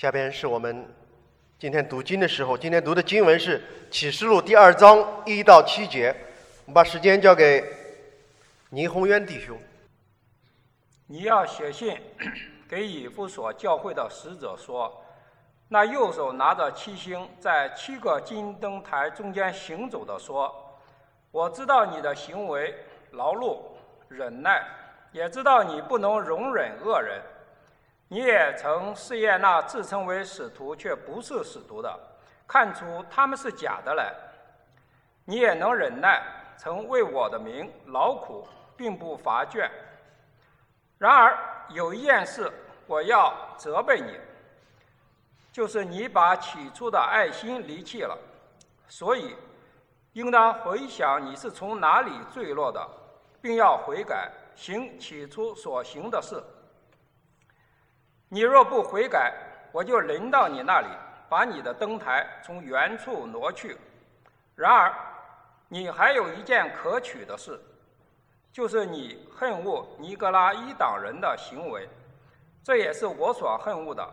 下边是我们今天读经的时候，今天读的经文是启示录第2章1到7节。我们把时间交给倪宏渊弟兄。 你要写信给以弗所教会的使者说，那右手拿着7星，在7个金灯台中间行走的说，我知道你的行为劳碌忍耐，也知道你不能容忍恶人。你也曾试验那自称为使徒却不是使徒的，看出他们是假的来。你也能忍耐，曾为我的名劳苦，并不乏倦。然而有一件事我要责备你，就是你把起初的爱心离弃了，所以应当回想你是从哪里坠落的，并要悔改，行起初所行的事。你若不悔改，我就临到你那里，把你的灯台从原处挪去。然而你还有一件可取的事，就是你恨恶尼格拉一党人的行为，这也是我所恨恶的。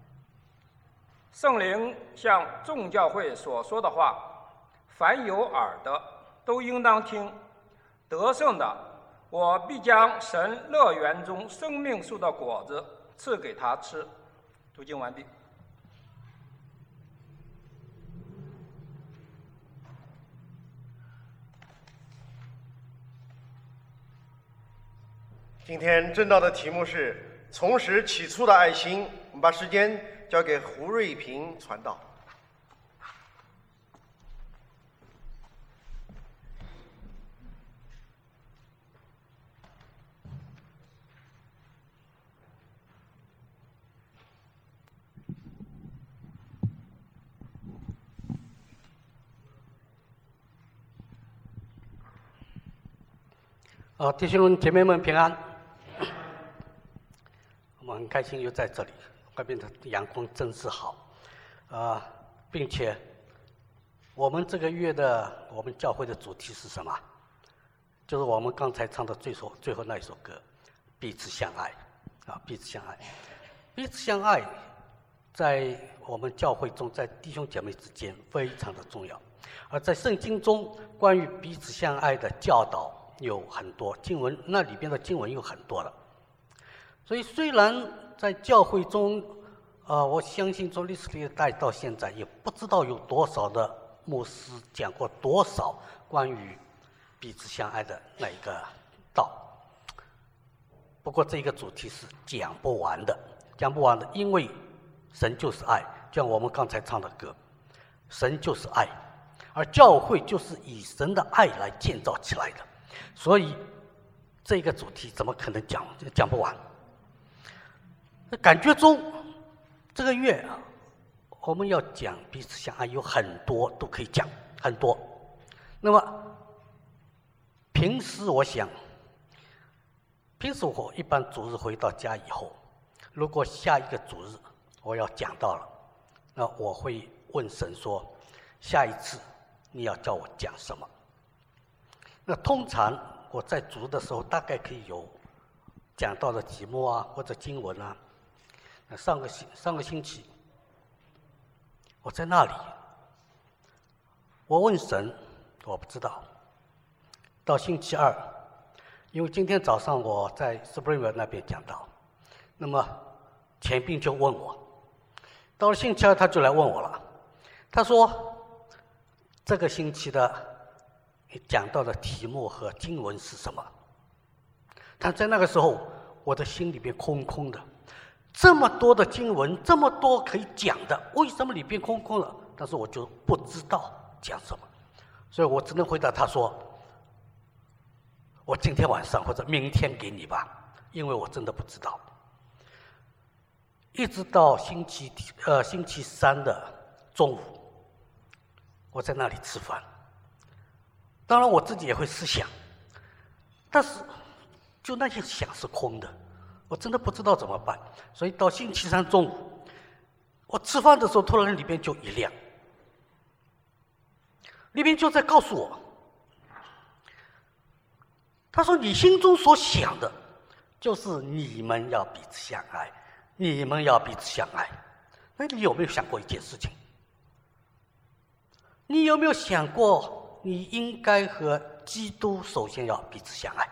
圣灵向众教会所说的话，凡有耳的都应当听。得胜的，我必将神乐园中生命树的果子赐给他吃。读经完毕。 今天正道的题目是重拾起初的爱心。我们把时间交给胡瑞平传道。 弟兄姐妹们平安。我们很开心又在这里，外边的阳光真是好，并且我们这个月的我们教会的主题是什么？就是我们刚才唱的最后那一首歌，彼此相爱，彼此相爱，彼此相爱，在我们教会中，在弟兄姐妹之间非常的重要。而在圣经中关于彼此相爱的教导有很多经文，那里边的经文有很多了。所以虽然在教会中，我相信从历史历代到现在，也不知道有多少的牧师讲过多少关于彼此相爱的那一个道。不过这个主题是讲不完的，因为神就是爱，就像我们刚才唱的歌，神就是爱，而教会就是以神的爱来建造起来的。所以这个主题怎么可能讲不完？感觉中这个月我们要讲彼此相爱，有很多都可以讲，很多。那么平时我一般主日回到家以后，如果下一个主日我要讲到了，那我会问神说，下一次你要叫我讲什么？那通常我在主日的时候大概可以有讲到的题目或者经文那上个星期我在那里，我问神，我不知道。到星期二，因为今天早上我在 Springville 那边讲到，那么前兵就问我，到了星期二他就来问我了，他说这个星期的讲到的题目和经文是什么？但在那个时候我的心里边空空的，这么多的经文，这么多可以讲的，为什么里边空空了？但是我就不知道讲什么，所以我只能回答他说，我今天晚上或者明天给你吧，因为我真的不知道。一直到星期三的中午，我在那里吃饭，当然我自己也会思想，但是就那些想是空的，我真的不知道怎么办。所以到星期三中午，我吃饭的时候，突然里边就一亮，里边就在告诉我，他说你心中所想的就是你们要彼此相爱，你们要彼此相爱。 那你有没有想过一件事情？你有没有想过，你应该和基督首先要彼此相爱？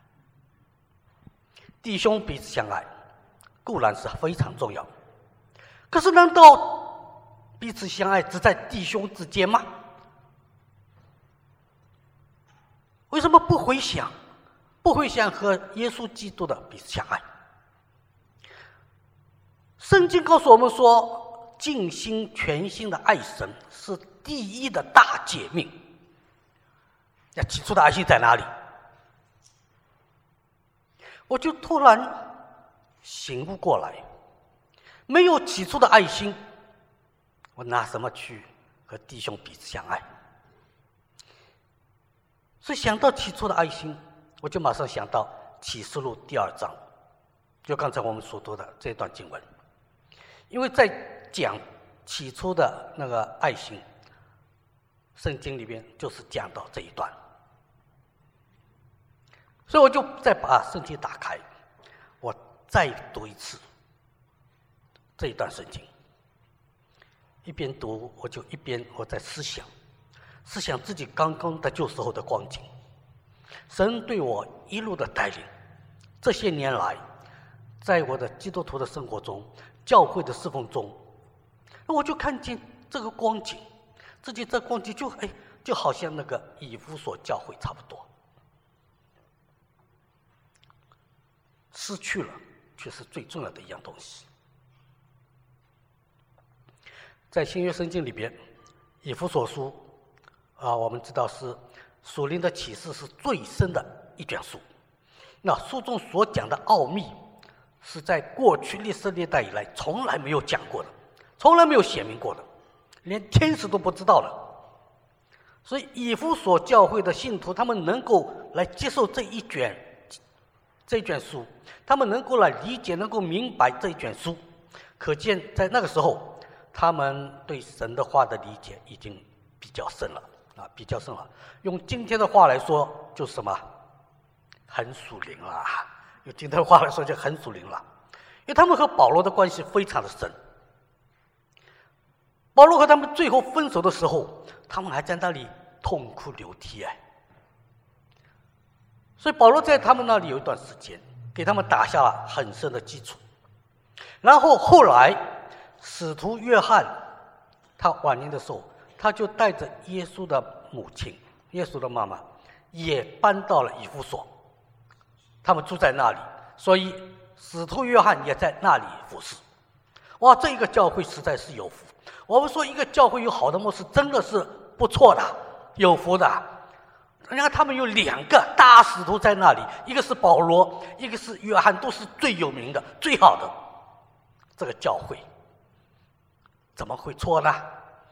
弟兄彼此相爱，固然是非常重要，可是难道彼此相爱只在弟兄之间吗？为什么不回想和耶稣基督的彼此相爱？圣经告诉我们说，尽心全心的爱神是第一的大诫命。那起初的爱心在哪里？我就突然醒悟过来，没有起初的爱心，我拿什么去和弟兄彼此相爱？所以想到起初的爱心，我就马上想到启示录第2章，就刚才我们所读的这段经文。因为在讲起初的那个爱心，圣经里边就是讲到这一段，所以我就再把圣经打开，我再读一次这一段圣经。一边读，我就一边我在思想自己刚刚得救时候的光景，神对我一路的带领，这些年来，在我的基督徒的生活中，教会的侍奉中，我就看见这个光景，自己这光景就好像那个以弗所教会差不多，失去了却是最重要的一样东西。在新约圣经里边，以弗所书我们知道是属灵的启示是最深的一卷书。那书中所讲的奥秘，是在过去历史历代以来从来没有讲过的，从来没有写明过的，连天使都不知道了。所以以弗所教会的信徒，他们能够来接受这一卷书，他们能够来理解，能够明白这一卷书，可见在那个时候，他们对神的话的理解已经比较深了。用今天的话来说，就是什么？很属灵了。用今天的话来说，就很属灵了。因为他们和保罗的关系非常的深。保罗和他们最后分手的时候，他们还在那里痛哭流涕所以保罗在他们那里有一段时间，给他们打下了很深的基础。然后后来，使徒约翰他晚年的时候，他就带着耶稣的母亲，耶稣的妈妈，也搬到了以弗所，他们住在那里，所以使徒约翰也在那里服侍。哇，这一个教会实在是有福。我们说一个教会有好的牧师，真的是不错的，有福的。你看他们有2个大使徒在那里，一个是保罗，一个是约翰，都是最有名的、最好的。这个教会怎么会错呢？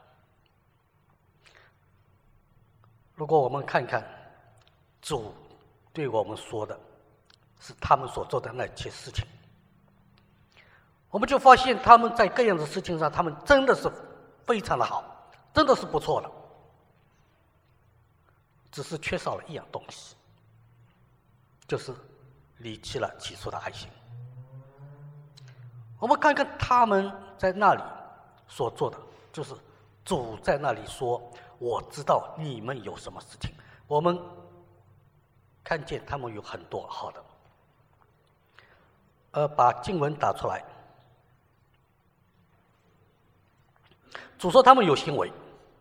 如果我们看看主对我们说的是他们所做的那些事情，我们就发现他们在各样的事情上，他们真的是非常的好，真的是不错的，只是缺少了一样东西，就是离弃了起初的爱心。我们看看他们在那里所做的，就是主在那里说，我知道你们有什么事情。我们看见他们有很多好的，把经文打出来。主说他们有行为。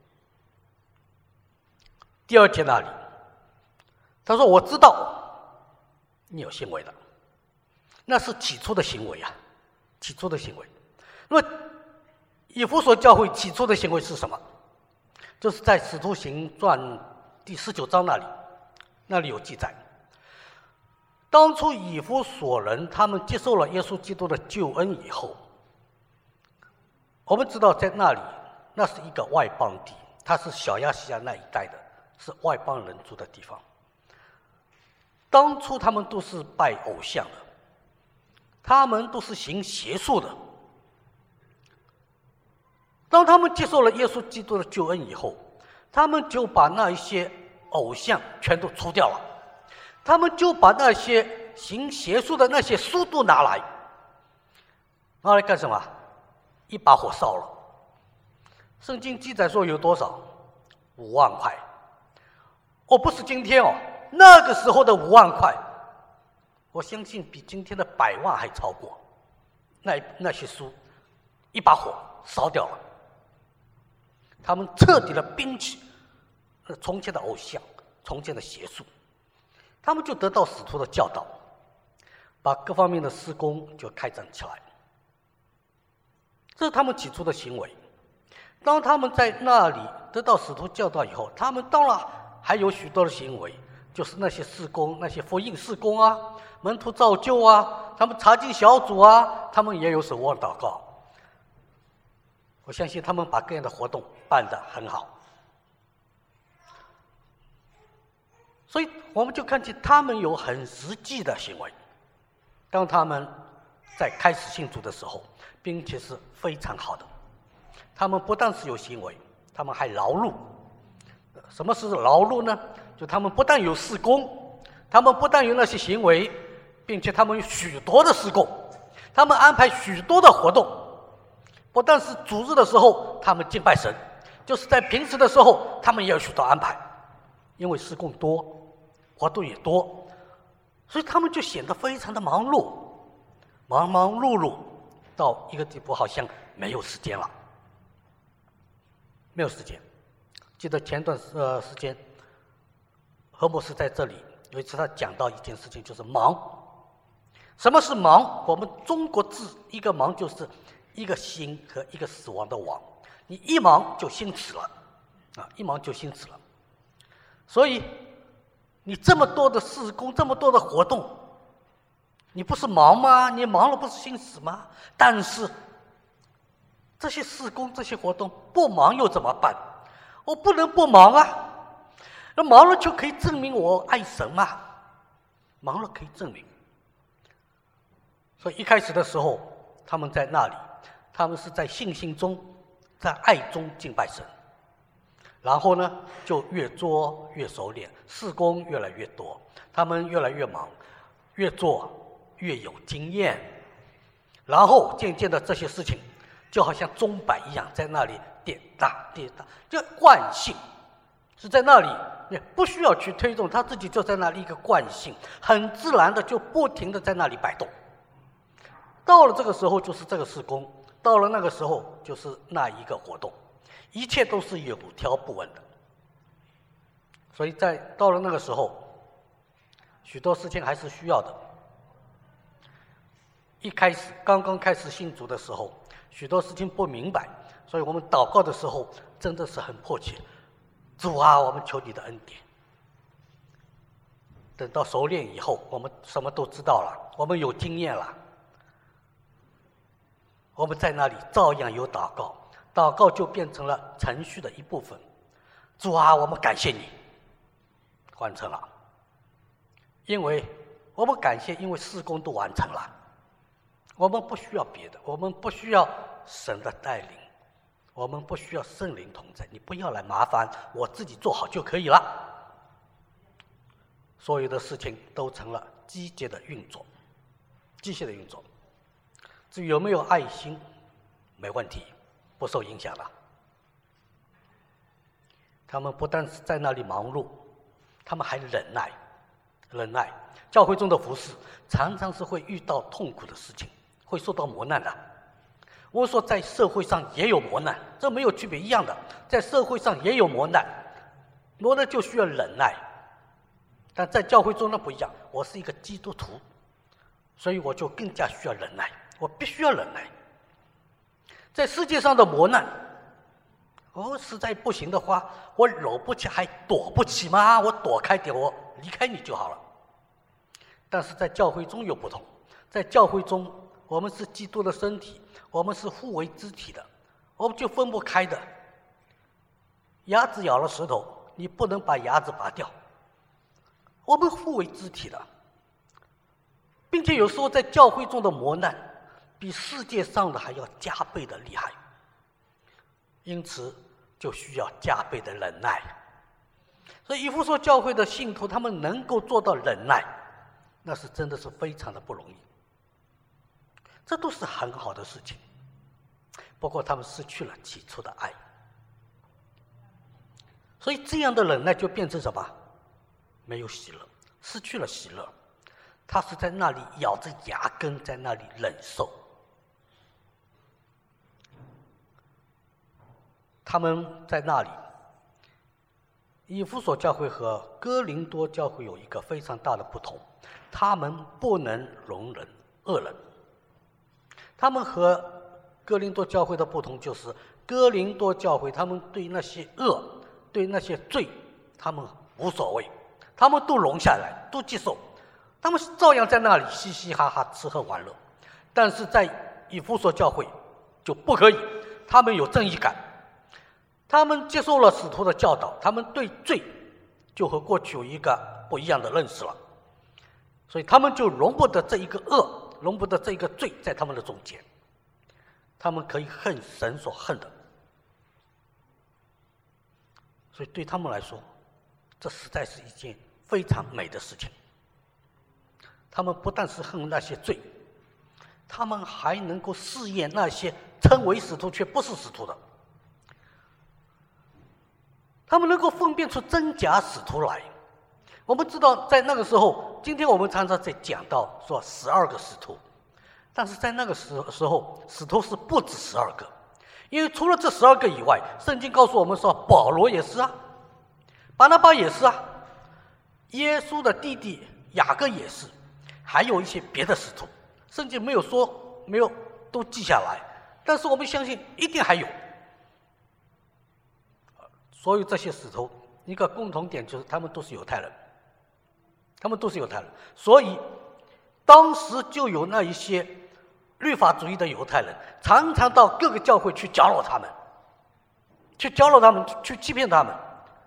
第2节那里，他说我知道你有行为的，那是起初的行为啊，起初的行为。那么以弗所教会起初的行为是什么？就是在使徒行传第19章那里有记载。当初以弗所人他们接受了耶稣基督的救恩以后，我们知道在那里，那是一个外邦地，它是小亚细亚那一带的，是外邦人住的地方。当初他们都是拜偶像的，他们都是行邪术的。当他们接受了耶稣基督的救恩以后，他们就把那一些偶像全都除掉了，他们就把那些行邪术的那些书都拿来干什么？ 一把火烧了。圣经记载说有多少？5万块。不是今天那个时候的5万块，我相信比今天的100万还超过。那些书一把火烧掉了，他们彻底的摒弃从前的偶像，从前的邪术，他们就得到使徒的教导，把各方面的事工就开展起来。这是他们起初的行为。当他们在那里得到使徒教导以后，他们当然还有许多的行为，就是那些事工，那些福音事工啊，门徒造就啊，他们查经小组啊，他们也有守望祷告。我相信他们把各样的活动办得很好。所以我们就看见他们有很实际的行为。当他们在开始信主的时候，并且是非常好的。他们不但是有行为，他们还劳碌。什么是劳碌呢？就他们不但有事工，他们不但有那些行为，并且他们有许多的事工，他们安排许多的活动。不但是主日的时候他们敬拜神，就是在平时的时候他们也有许多安排。因为事工多，活动也多，所以他们就显得非常的忙碌，忙忙碌碌到一个地步，好像没有时间了，没有时间。记得前段时间何牧师在这里有一次他讲到一件事情，就是忙。什么是忙？我们中国字一个忙就是一个心和一个死亡的亡，你一忙就心死了一忙就心死了。所以你这么多的事工，这么多的活动，你不是忙吗？你忙了不是心死吗？但是这些事工这些活动不忙又怎么办？我不能不忙啊，那忙了就可以证明我爱神嘛，忙了可以证明。所以一开始的时候他们在那里，他们是在信心中，在爱中敬拜神，然后呢就越做越熟练，事工越来越多，他们越来越忙，越做越有经验，然后渐渐的这些事情就好像钟摆一样在那里点大点大，就惯性是在那里，也不需要去推动，他自己就在那里一个惯性，很自然的就不停的在那里摆动。到了这个时候就是这个事工，到了那个时候就是那一个活动，一切都是有条不紊的。所以到了那个时候，许多事情还是需要的。刚刚开始信主的时候，许多事情不明白，所以我们祷告的时候真的是很迫切，主啊，我们求你的恩典。等到熟练以后，我们什么都知道了，我们有经验了，我们在那里照样有祷告，祷告就变成了程序的一部分。主啊，我们感谢你，完成了。因为我们感谢，因为事工都完成了，我们不需要别的，我们不需要神的带领，我们不需要圣灵同在，你不要来麻烦，我自己做好就可以了。所有的事情都成了机械的运作。至于有没有爱心，没问题，不受影响了。他们不但是在那里忙碌，他们还忍耐。教会中的服事常常是会遇到痛苦的事情，会受到磨难的。我说在社会上也有磨难，这没有区别，一样的，在社会上也有磨难，磨难就需要忍耐。但在教会中那不一样，我是一个基督徒，所以我就更加需要忍耐，我必须要忍耐。在世界上的磨难，实在不行的话，我搂不起还躲不起吗？我躲开点，我离开你就好了。但是在教会中又不同，在教会中我们是基督的身体，我们是互为肢体的，我们就分不开的。牙子咬了石头，你不能把牙子拔掉，我们互为肢体的。并且有时候在教会中的磨难比世界上的还要加倍的厉害，因此就需要加倍的忍耐。所以以弗所教会的信徒，他们能够做到忍耐，那是真的是非常的不容易。这都是很好的事情。 不过他们失去了起初的爱。所以这样的忍耐就变成什么？没有喜乐，失去了喜乐。他是在那里咬着牙根，在那里忍受。他们在那里，以弗所教会和哥林多教会有一个非常大的不同，他们不能容忍恶人。他们和哥林多教会的不同就是，哥林多教会他们对那些恶、对那些罪，他们无所谓，他们都容下来，都接受，他们照样在那里嘻嘻哈哈吃喝玩乐。但是在以弗所教会就不可以，他们有正义感，他们接受了使徒的教导，他们对罪就和过去有一个不一样的认识了，所以他们就容不得这一个恶，容不得这一个罪在他们的中间，他们可以恨神所恨的。所以对他们来说，这实在是一件非常美的事情。他们不但是恨那些罪，他们还能够试验那些称为使徒却不是使徒的。他们能够分辨出真假使徒来。我们知道在那个时候，今天我们常常在讲到说12个使徒，但是在那个时候使徒是不止12个，因为除了这12个以外，圣经告诉我们说保罗也是啊，巴拿巴也是啊，耶稣的弟弟雅各也是，还有一些别的使徒，圣经没有说，没有都记下来，但是我们相信一定还有。所有这些使徒一个共同点就是他们都是犹太人，所以当时就有那一些律法主义的犹太人常常到各个教会去搅扰他们，去欺骗他们。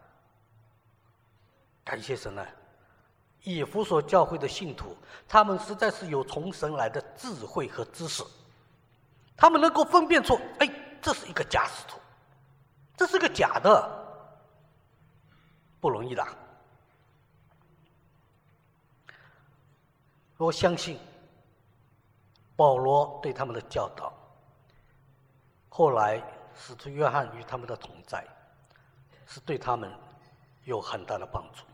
感谢神啊，以弗所教会的信徒，他们实在是有从神来的智慧和知识，他们能够分辨出，这是一个假使徒，这是个假的，不容易的。我相信保罗对他们的教导，后来使徒约翰与他们的同在，是对他们有很大的帮助。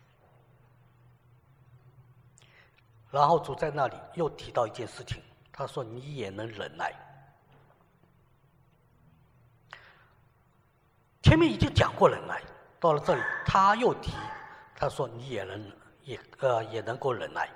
然后主在那里又提到一件事情，他说你也能忍耐。前面已经讲过忍耐，到了这里他又提，他说你也能够忍耐。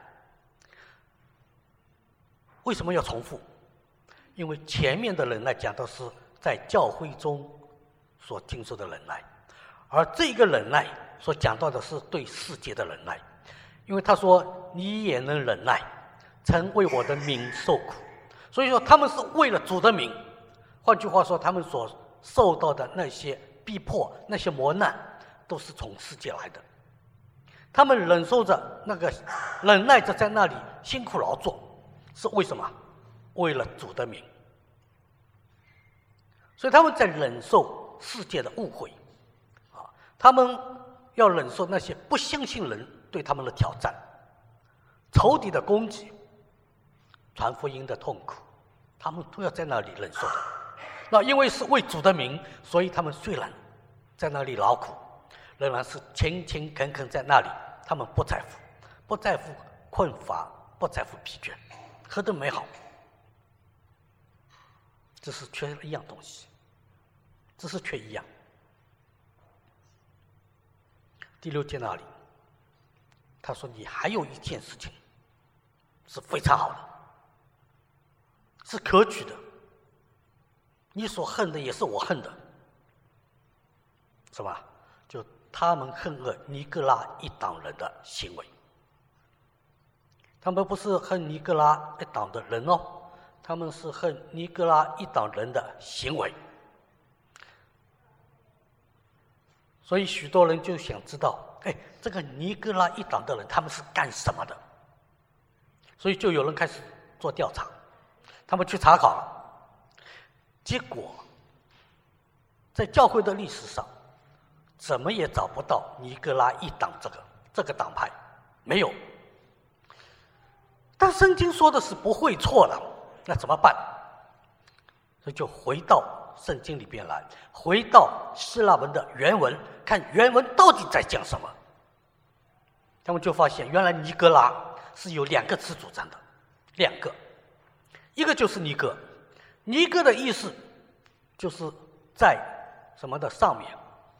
为什么要重复？因为前面的忍耐讲的是在教会中所经受的忍耐，而这个忍耐所讲到的是对世界的忍耐。因为他说你也能忍耐，曾为我的名受苦，所以说他们是为了主的名。换句话说，他们所受到的那些逼迫、那些磨难，都是从世界来的。他们忍受着忍耐着在那里辛苦劳作，是为什么？为了主的名。所以他们在忍受世界的误会，他们要忍受那些不相信人对他们的挑战，仇敌的攻击，传福音的痛苦，他们都要在那里忍受的。那因为是为主的名，所以他们虽然在那里劳苦，仍然是勤勤恳恳在那里。他们不在乎困乏，不在乎疲倦，何等美好！只是缺了一样东西，只是缺一样。第6节那里他说你还有一件事情是非常好的，是可取的，你所恨的也是我恨的，是吧？就他们恨恶尼哥拉一党人的行为。他们不是恨尼哥拉一党的人哦，他们是恨尼哥拉一党人的行为。所以许多人就想知道，这个尼哥拉一党的人他们是干什么的？所以就有人开始做调查，他们去查考了，结果在教会的历史上怎么也找不到尼哥拉一党这个党派，没有。但圣经说的是不会错的，那怎么办？ 所以就回到圣经里边来，回到希腊文的原文，看原文到底在讲什么。他们就发现，原来尼格拉是由2个词组成的，2个，一个就是尼哥，尼哥的意思就是在什么的上面。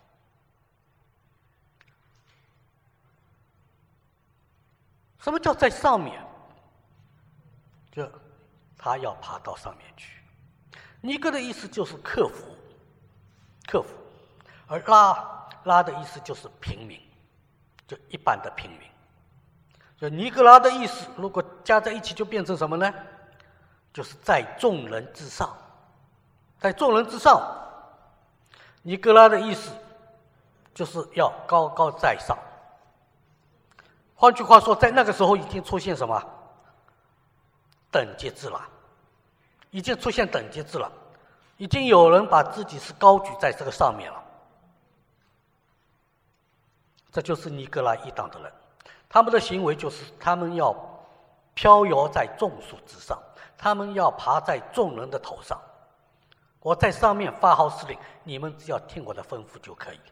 什么叫在上面？就他要爬到上面去。尼哥的意思就是克服，而拉的意思就是平民，就一般的平民。所以尼格拉的意思如果加在一起就变成什么呢？就是在众人之上，在众人之上。尼格拉的意思就是要高高在上。换句话说，在那个时候已经出现什么？等阶制了，已经出现等阶制了，已经有人把自己是高举在这个上面了。这就是尼格拉一党的人，他们的行为就是他们要飘摇在众树之上，他们要爬在众人的头上。我在上面发号施令，你们只要听我的吩咐就可以。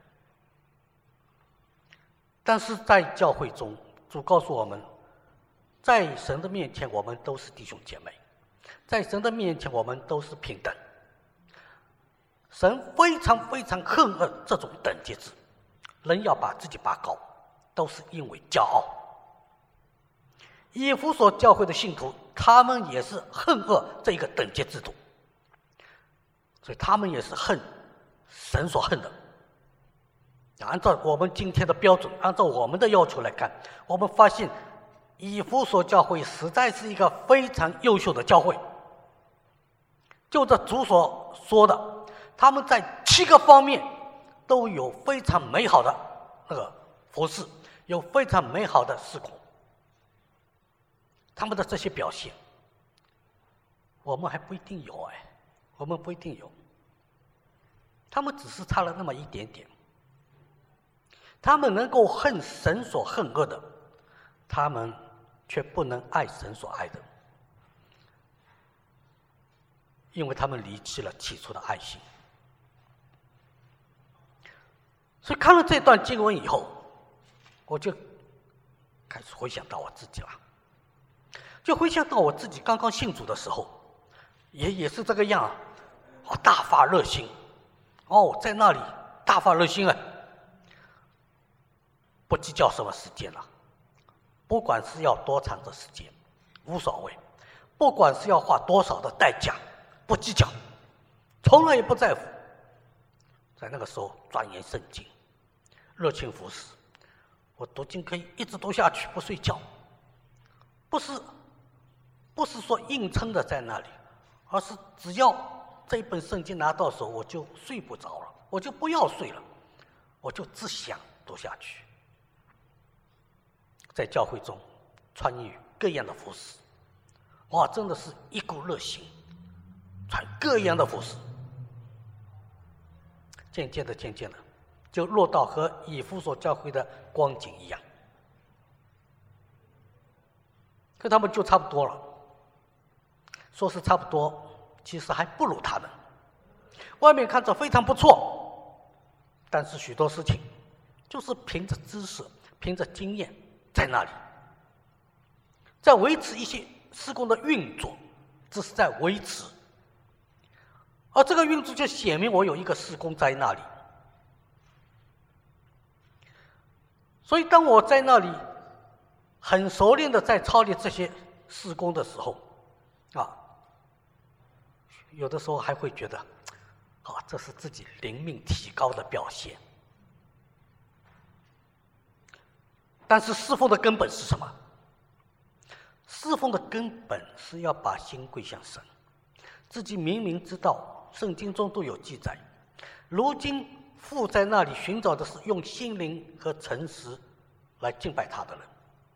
但是在教会中，主告诉我们，在神的面前我们都是弟兄姐妹，在神的面前我们都是平等。神非常非常恨恶这种等阶制，人要把自己拔高，都是因为骄傲。以弗所教会的信徒，他们也是恨恶这一个等阶制度，所以他们也是恨神所恨的。按照我们今天的标准，按照我们的要求来看，我们发现以弗所教会实在是一个非常优秀的教会。就这主所说的，他们在7个方面都有非常美好的那个服事，有非常美好的事工。他们的这些表现，我们还不一定有我们不一定有。他们只是差了那么一点点。他们能够恨神所恨恶的，他们却不能爱神所爱的，因为他们离弃了起初的爱心。所以看了这段经文以后，我就开始回想到我自己了，就回想到我自己刚刚信主的时候，也是这个样，大发热心，在那里大发热心不计较什么时间了，不管是要多长的时间无所谓，不管是要花多少的代价不计较，从来也不在乎。在那个时候钻研圣经，热情服侍，我读经可以一直读下去不睡觉，不是说硬撑的在那里，而是只要这一本圣经拿到手我就睡不着了，我就不要睡了，我就只想读下去。在教会中参与各样的服事，真的是一股热心，传各样的服事。渐渐的就落到和以弗所教会的光景一样，跟他们就差不多了。说是差不多，其实还不如他们。外面看着非常不错，但是许多事情就是凭着知识凭着经验在那里，在维持一些事工的运作，这是在维持。而这个运作就显明我有一个事工在那里。所以当我在那里很熟练的在操练这些事工的时候，有的时候还会觉得，这是自己灵命提高的表现。但是侍奉的根本是什么？侍奉的根本是要把心归向神。自己明明知道圣经中都有记载，如今父在那里寻找的是用心灵和诚实来敬拜他的人，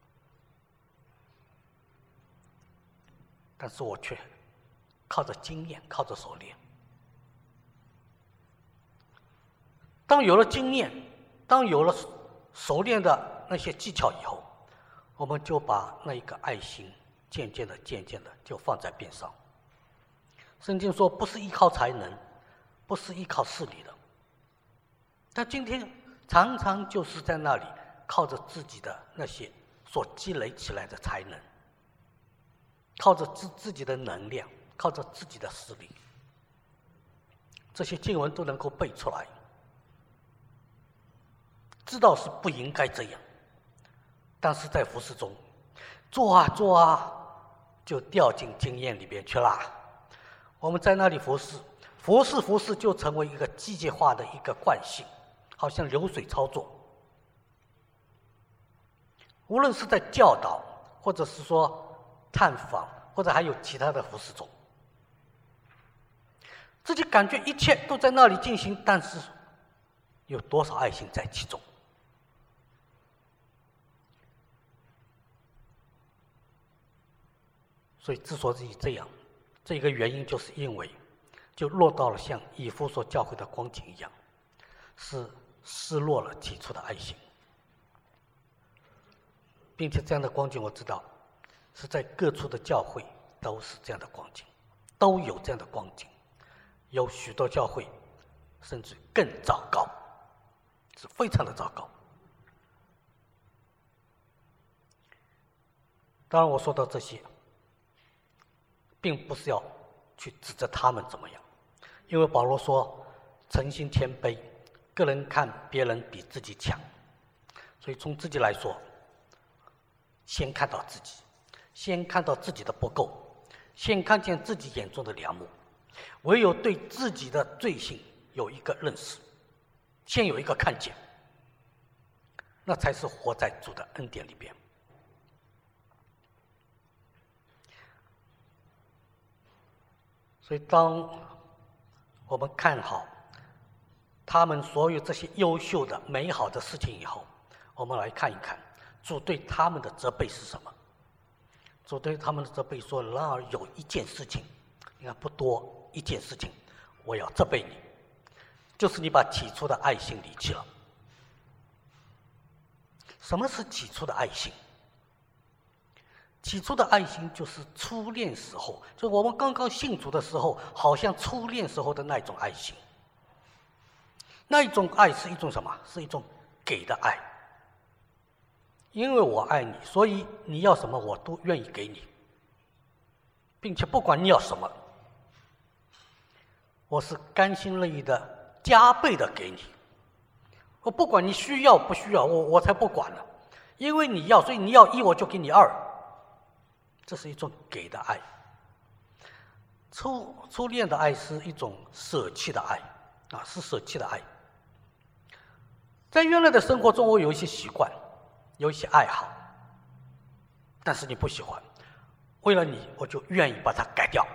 但是我却靠着经验，靠着熟练。当有了经验，当有了熟练的那些技巧以后，我们就把那一个爱心渐渐的就放在边上。 圣经说不是依靠才能，不是依靠势力的。但今天常常就是在那里靠着自己的那些所积累起来的才能，靠着自己的能量，靠着自己的势力，这些经文都能够背出来，知道是不应该这样，但是在服事中做啊做啊，就掉进经验里边去了。我们在那里服事就成为一个机械化的一个惯性，好像流水操作。无论是在教导，或者是说探访，或者还有其他的服事中，自己感觉一切都在那里进行，但是有多少爱心在其中？所以之所以这样，这个原因就是因为就落到了像以弗所教会的光景一样，是失落了起初的爱心，并且这样的光景我知道是在各处的教会都是这样的光景，都有这样的光景，有许多教会甚至更糟糕，是非常的糟糕。当然我说到这些并不是要去指责他们怎么样，因为保罗说诚心谦卑，个人看别人比自己强，所以从自己来说，先看到自己，先看到自己的不够，先看见自己眼中的梁木，唯有对自己的罪性有一个认识，先有一个看见，那才是活在主的恩典里边。所以当我们看好他们所有这些优秀的美好的事情以后，我们来看一看主对他们的责备是什么。主对他们的责备说，然而有一件事情，你看不多，一件事情我要责备你，就是你把起初的爱心离弃了。什么是起初的爱心？起初的爱心就是初恋时候，就我们刚刚信主的时候，好像初恋时候的那种爱心。那一种爱是一种什么？是一种给的爱。因为我爱你，所以你要什么我都愿意给你，并且不管你要什么，我是甘心乐意的加倍的给你。我不管你需要不需要，我才不管呢。因为你要，所以你要一我就给你二。这是一种给的爱。初恋的爱是一种舍弃的爱，是舍弃的爱。在原来的生活中，我有一些习惯，有一些爱好，但是你不喜欢，为了你，我就愿意把它改掉。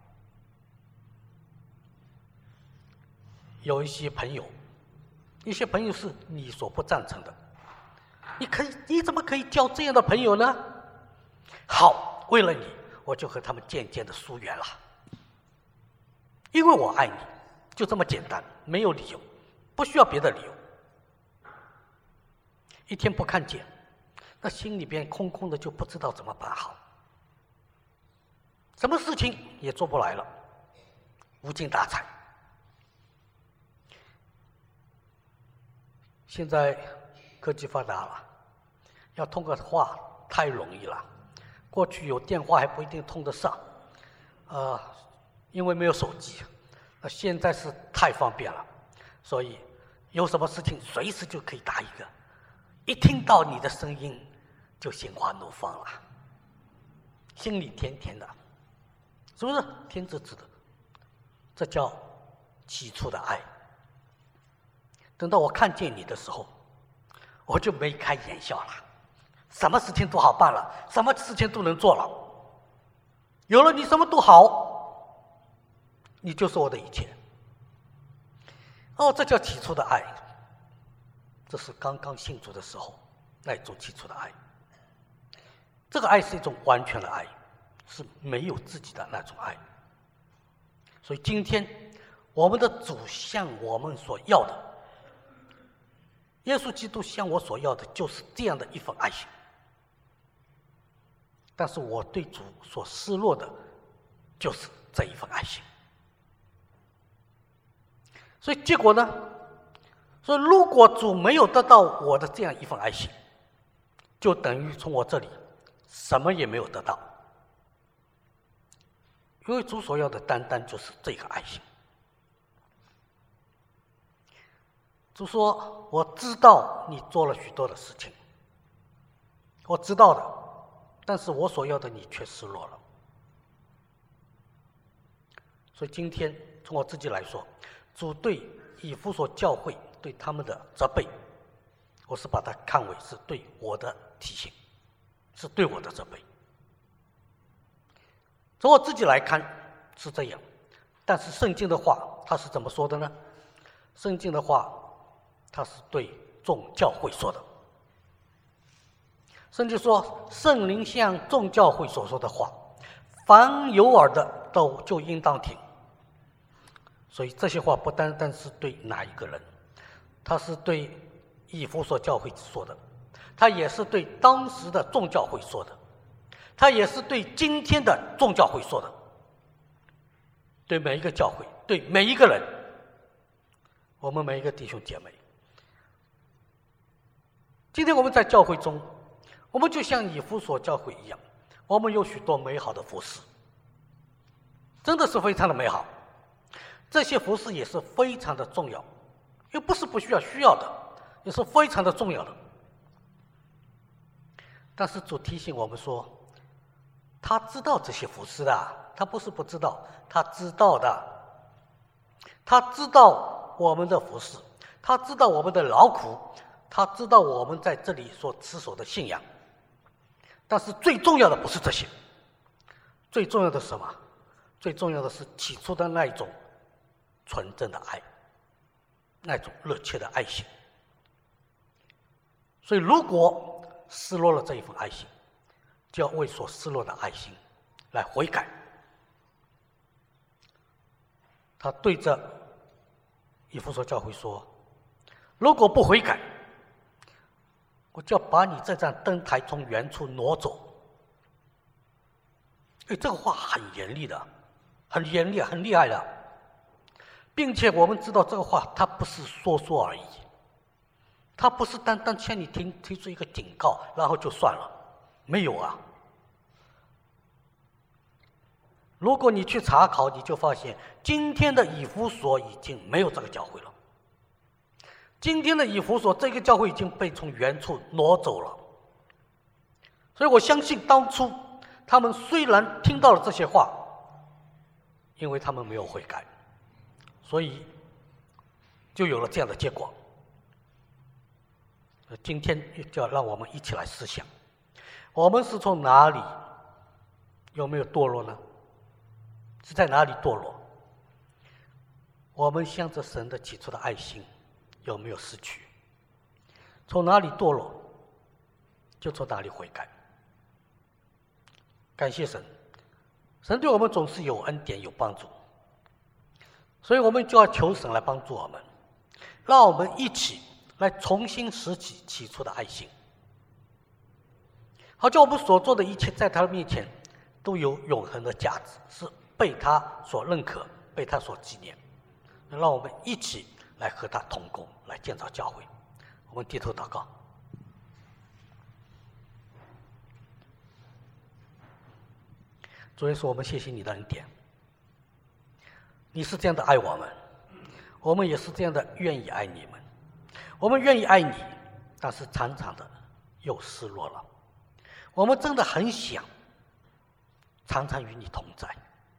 有一些朋友是你所不赞成的，你怎么可以交这样的朋友呢？好。为了你，我就和他们渐渐的疏远了，因为我爱你，就这么简单，没有理由，不需要别的理由。一天不看见，那心里边空空的，就不知道怎么办好，什么事情也做不来了，无精打采。现在科技发达了，要通个话太容易了。过去有电话还不一定通得上，因为没有手机。那现在是太方便了，所以有什么事情随时就可以打一个，一听到你的声音就心花怒放了，心里甜甜的，是不是？甜滋滋的，这叫起初的爱。等到我看见你的时候，我就眉开眼笑了。什么事情都好办了，什么事情都能做了，有了你什么都好，你就是我的一切。这叫起初的爱，这是刚刚信主的时候那一种起初的爱。这个爱是一种完全的爱，是没有自己的那种爱。所以今天我们的主向我们所要的，耶稣基督向我所要的就是这样的一份爱心。但是我对主所失落的就是这一份爱心。所以结果呢？说如果主没有得到我的这样一份爱心，就等于从我这里什么也没有得到。因为主所要的单单就是这个爱心。主说：“我知道你做了许多的事情，我知道的，但是我所要的你却失落了。”所以今天从我自己来说，主对以弗所教会对他们的责备，我是把它看为是对我的提醒，是对我的责备。从我自己来看是这样，但是圣经的话它是怎么说的呢？圣经的话它是对众教会说的。圣经说，圣灵向众教会所说的话，凡有耳的都就应当听。所以这些话不单单是对哪一个人，他是对以弗所教会说的，他也是对当时的众教会说的，他也是对今天的众教会说的，对每一个教会，对每一个人，我们每一个弟兄姐妹。今天我们在教会中，我们就像以弗所教会一样，我们有许多美好的服事，真的是非常的美好。这些服事也是非常的重要，又不是不需要，需要的，也是非常的重要的。但是主提醒我们说，他知道这些服事的，他不是不知道，他知道的，他知道我们的服事，他知道我们的劳苦，他知道我们在这里所持守的信仰。但是最重要的不是这些，最重要的是什么？最重要的是起初的那一种纯正的爱，那种热切的爱心。所以如果失落了这一份爱心，就要为所失落的爱心来悔改。他对着以弗所教会说，如果不悔改，我就要把你这盏灯台从原处挪走。这个话很严厉的，很严厉，很厉害的，并且我们知道这个话它不是说说而已，它不是单单向你提出一个警告然后就算了，没有啊。如果你去查考，你就发现今天的以弗所已经没有这个教会了，今天的以弗所这个教会已经被从原处挪走了。所以我相信当初他们虽然听到了这些话，因为他们没有悔改，所以就有了这样的结果。今天就要让我们一起来思想，我们是从哪里有没有堕落呢？是在哪里堕落？我们向着神的起初的爱心有没有失去？从哪里堕落，就从哪里悔改。感谢神，神对我们总是有恩典有帮助，所以我们就要求神来帮助我们，让我们一起来重新拾起起初的爱心，好叫我们所做的一切在他的面前都有永恒的价值，是被他所认可，被他所纪念。让我们一起来和他同工，来建造教会。我们低头祷告。主耶稣，我们谢谢你的恩典，你是这样的爱我们，我们也是这样的愿意爱你们。我们愿意爱你，但是常常的又失落了。我们真的很想常常与你同在，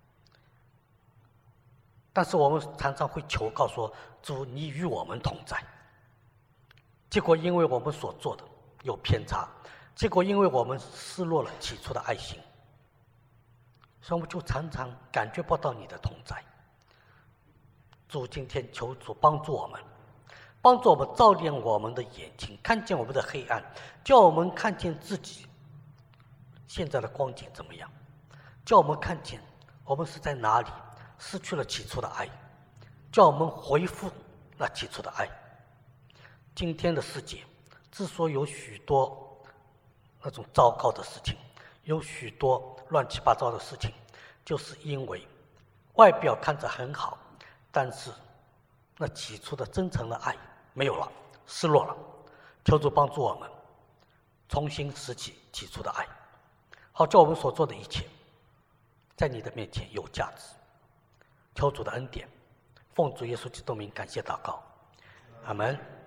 但是我们常常会求告说，主，你与我们同在。结果因为我们所做的有偏差，结果因为我们失落了起初的爱心，所以我们就常常感觉不到你的同在。主，今天求主帮助我们，帮助我们照亮我们的眼睛，看见我们的黑暗，叫我们看见自己现在的光景怎么样，叫我们看见我们是在哪里失去了起初的爱，叫我们恢复那起初的爱。今天的世界之所以有许多那种糟糕的事情，有许多乱七八糟的事情，就是因为外表看着很好，但是那起初的真诚的爱没有了，失落了。求主帮助我们重新拾起起初的爱，好叫我们所做的一切在你的面前有价值。求主的恩典，奉主耶稣基督名感谢祷告，阿门。